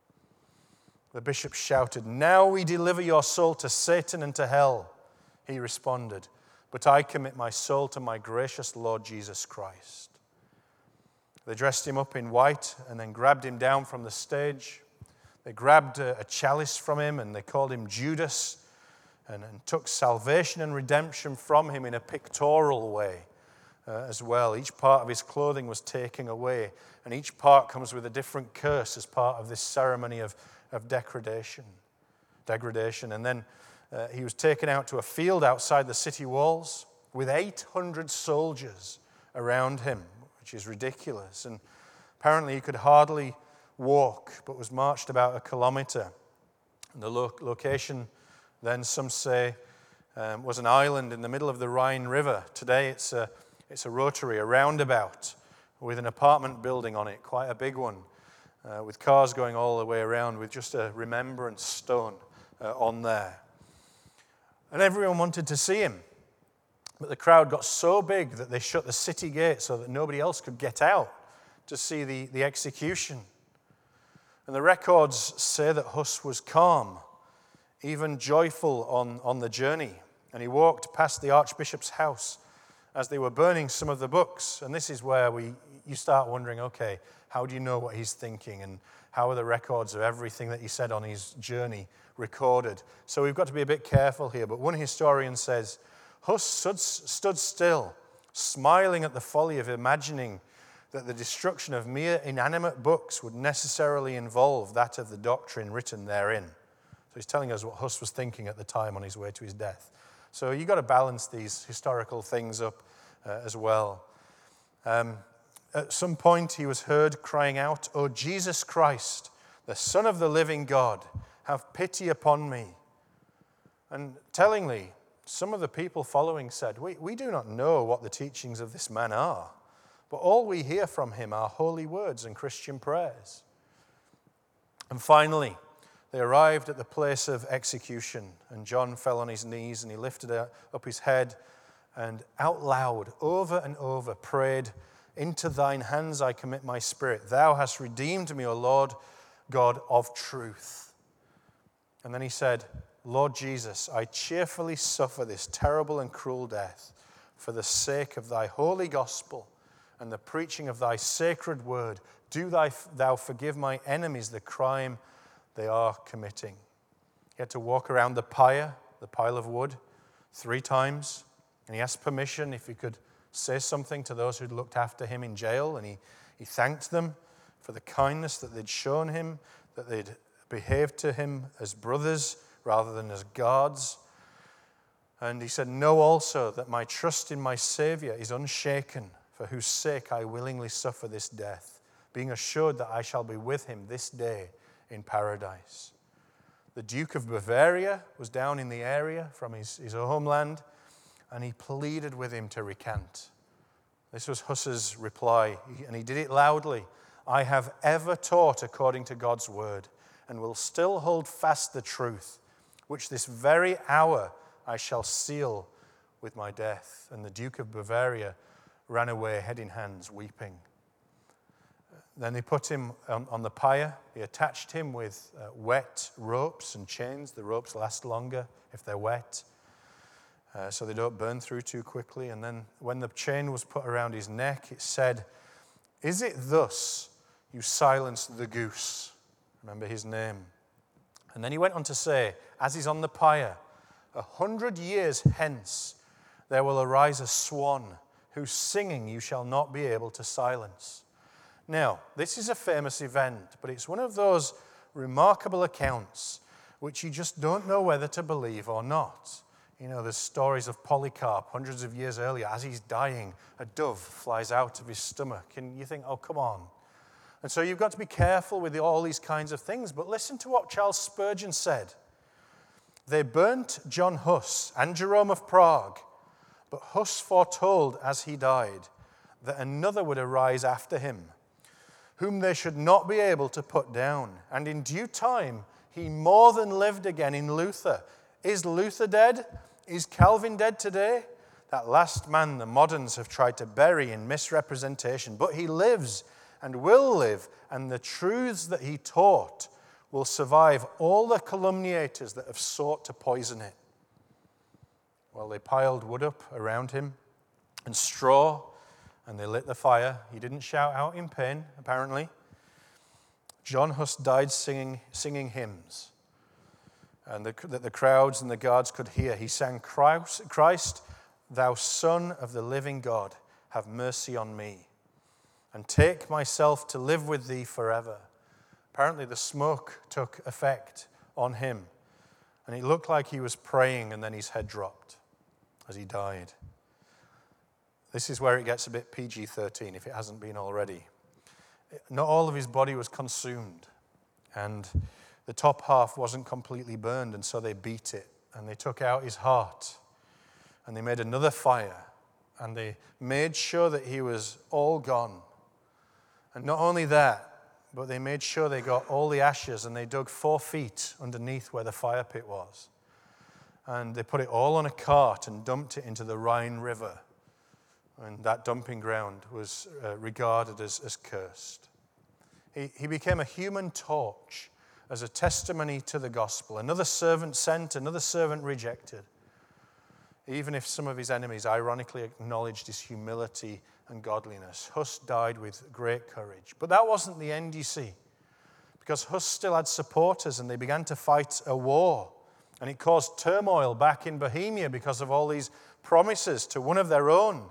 The bishop shouted, now we deliver your soul to Satan and to hell. He responded, but I commit my soul to my gracious Lord Jesus Christ. They dressed him up in white and then grabbed him down from the stage. They grabbed a, a chalice from him and they called him Judas and, and took salvation and redemption from him in a pictorial way uh, as well. Each part of his clothing was taken away, and each part comes with a different curse as part of this ceremony of, of degradation. degradation. And then uh, he was taken out to a field outside the city walls with eight hundred soldiers around him, which is ridiculous. And apparently he could hardly walk, but was marched about a kilometer. And the lo- location, then some say, um, was an island in the middle of the Rhine River. Today it's a, it's a rotary, a roundabout, with an apartment building on it, quite a big one, uh, with cars going all the way around, with just a remembrance stone uh, on there. And everyone wanted to see him. But the crowd got so big that they shut the city gate so that nobody else could get out to see the, the execution. And the records say that Huss was calm, even joyful on, on the journey. And he walked past the archbishop's house as they were burning some of the books. And this is where we you start wondering, okay, how do you know what he's thinking? And how are the records of everything that he said on his journey recorded? So we've got to be a bit careful here. But one historian says, Huss stood, stood still, smiling at the folly of imagining that the destruction of mere inanimate books would necessarily involve that of the doctrine written therein. So he's telling us what Huss was thinking at the time on his way to his death. So you've got to balance these historical things up uh, as well. Um, at some point he was heard crying out, "O Jesus Christ, the Son of the living God, have pity upon me." And tellingly, some of the people following said, we, we do not know what the teachings of this man are, but all we hear from him are holy words and Christian prayers. And finally, they arrived at the place of execution, and John fell on his knees and he lifted up his head and out loud, over and over, prayed, "Into thine hands I commit my spirit. Thou hast redeemed me, O Lord God of truth." And then he said, "Lord Jesus, I cheerfully suffer this terrible and cruel death for the sake of thy holy gospel and the preaching of thy sacred word. Do thy, thou forgive my enemies the crime they are committing." He had to walk around the pyre, the pile of wood, three times, and he asked permission if he could say something to those who'd looked after him in jail, and he, he thanked them for the kindness that they'd shown him, that they'd behaved to him as brothers rather than as guards. And he said, "Know also that my trust in my Savior is unshaken, for whose sake I willingly suffer this death, being assured that I shall be with him this day in paradise." The Duke of Bavaria was down in the area from his, his homeland, and he pleaded with him to recant. This was Huss's reply, and he did it loudly. "I have ever taught according to God's word, and will still hold fast the truth, which this very hour I shall seal with my death." And the Duke of Bavaria ran away, head in hands, weeping. Then they put him on, on the pyre. They attached him with uh, wet ropes and chains. The ropes last longer if they're wet, uh, so they don't burn through too quickly. And then when the chain was put around his neck, it said, "Is it thus you silenced the goose?" Remember his name. And then he went on to say, as he's on the pyre, "A hundred years hence there will arise a swan, whose singing you shall not be able to silence." Now, this is a famous event, but it's one of those remarkable accounts which you just don't know whether to believe or not. You know, there's stories of Polycarp hundreds of years earlier. As he's dying, a dove flies out of his stomach, and you think, oh, come on. And so you've got to be careful with all these kinds of things. But listen to what Charles Spurgeon said. "They burnt John Huss and Jerome of Prague, but Huss foretold as he died that another would arise after him, whom they should not be able to put down. And in due time he more than lived again in Luther." Is Luther dead? Is Calvin dead today? That last man the moderns have tried to bury in misrepresentation. But he lives and will live, and the truths that he taught will survive all the calumniators that have sought to poison it. Well, they piled wood up around him and straw, and they lit the fire. He didn't shout out in pain, apparently. John Huss died singing, singing hymns, and the, that the crowds and the guards could hear. He sang, Christ, Christ, thou Son of the living God, have mercy on me, and take myself to live with thee forever. Apparently the smoke took effect on him, and it looked like he was praying, and then his head dropped as he died. This is where it gets a bit P G thirteen, if it hasn't been already. Not all of his body was consumed, and the top half wasn't completely burned, and so they beat it, and they took out his heart, and they made another fire, and they made sure that he was all gone. And not only that, but they made sure they got all the ashes, and they dug four feet underneath where the fire pit was. And they put it all on a cart and dumped it into the Rhine River. And that dumping ground was uh, regarded as, as cursed. He, he became a human torch as a testimony to the gospel. Another servant sent, another servant rejected. Even if some of his enemies ironically acknowledged his humility and godliness, Huss died with great courage. But that wasn't the end, you see, because Huss still had supporters, and they began to fight a war. And it caused turmoil back in Bohemia because of all these promises to one of their own.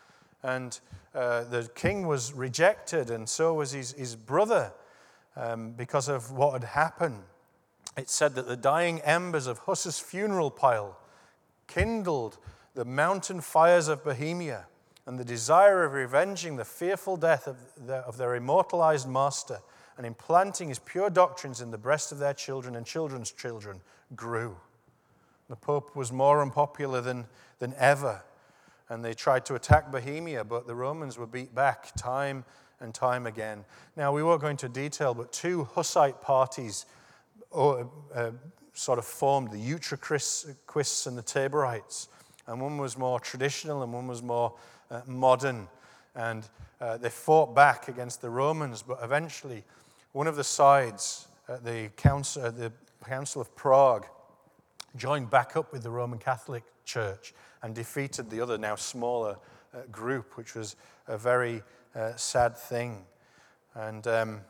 And uh, the king was rejected, and so was his, his brother, um, because of what had happened. It said that the dying embers of Huss's funeral pile kindled the mountain fires of Bohemia, and the desire of revenging the fearful death of, the, of their immortalized master and implanting his pure doctrines in the breast of their children and children's children grew. The Pope was more unpopular than, than ever. And they tried to attack Bohemia, but the Romans were beat back time and time again. Now, we won't go into detail, but two Hussite parties uh, sort of formed, the Utraquists and the Taborites. And one was more traditional and one was more uh, modern. And uh, they fought back against the Romans, but eventually one of the sides, uh, the, Council, uh, the Council of Prague, joined back up with the Roman Catholic Church and defeated the other, now smaller uh, group, which was a very uh, sad thing. And, um,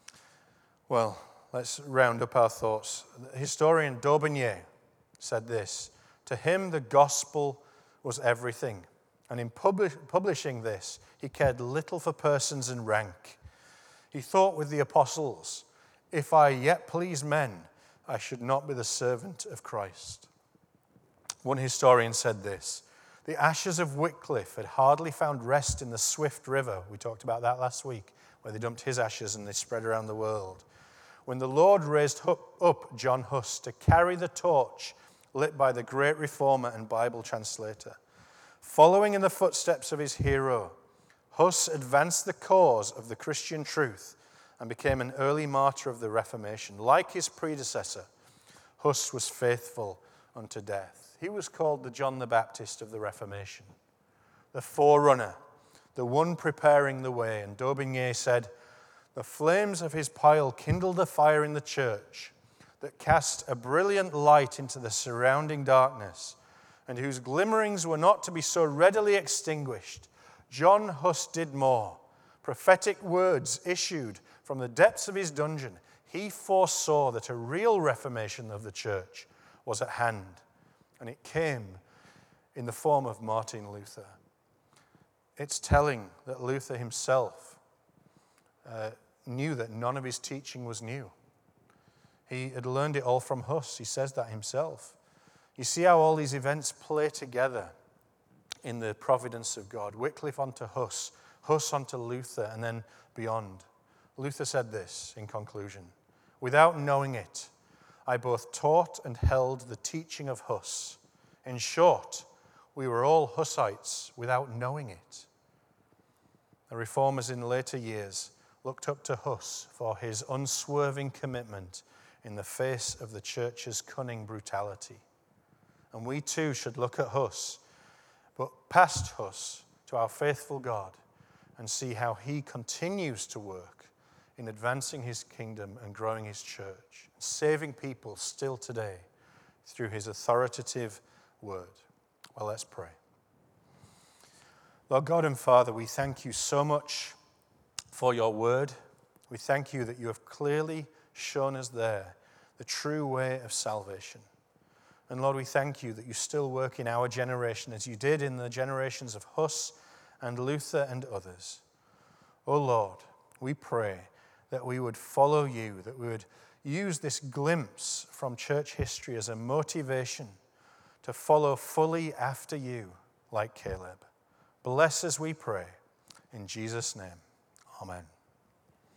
well, let's round up our thoughts. The historian D'Aubigné said this: to him the gospel was everything, and in publish, publishing this, he cared little for persons and rank. He thought with the apostles, if I yet please men, I should not be the servant of Christ. One historian said this: the ashes of Wycliffe had hardly found rest in the swift river. We talked about that last week, where they dumped his ashes and they spread around the world. When the Lord raised up John Huss to carry the torch lit by the great reformer and Bible translator, following in the footsteps of his hero, Huss advanced the cause of the Christian truth and became an early martyr of the Reformation. Like his predecessor, Huss was faithful unto death. He was called the John the Baptist of the Reformation, the forerunner, the one preparing the way. And D'Aubigné said, the flames of his pile kindled a fire in the church that cast a brilliant light into the surrounding darkness, and whose glimmerings were not to be so readily extinguished. John Huss did more. Prophetic words issued from the depths of his dungeon. He foresaw that a real reformation of the church was at hand. And it came in the form of Martin Luther. It's telling that Luther himself uh, knew that none of his teaching was new. He had learned it all from Huss. He says that himself. You see how all these events play together in the providence of God. Wycliffe onto Huss, Huss onto Luther, and then beyond. Luther said this in conclusion: without knowing it, I both taught and held the teaching of Huss. In short, we were all Hussites without knowing it. The reformers in later years looked up to Huss for his unswerving commitment in the face of the church's cunning brutality. And we too should look at Huss, but past Huss, to our faithful God, and see how he continues to work in advancing his kingdom and growing his church, saving people still today through his authoritative word. Well, let's pray. Lord God and Father, we thank you so much for your word. We thank you that you have clearly shown us there the true way of salvation. And Lord, we thank you that you still work in our generation as you did in the generations of Huss and Luther and others. Oh Lord, we pray that we would follow you, that we would use this glimpse from church history as a motivation to follow fully after you like Caleb. Bless us, we pray. In Jesus' name, amen.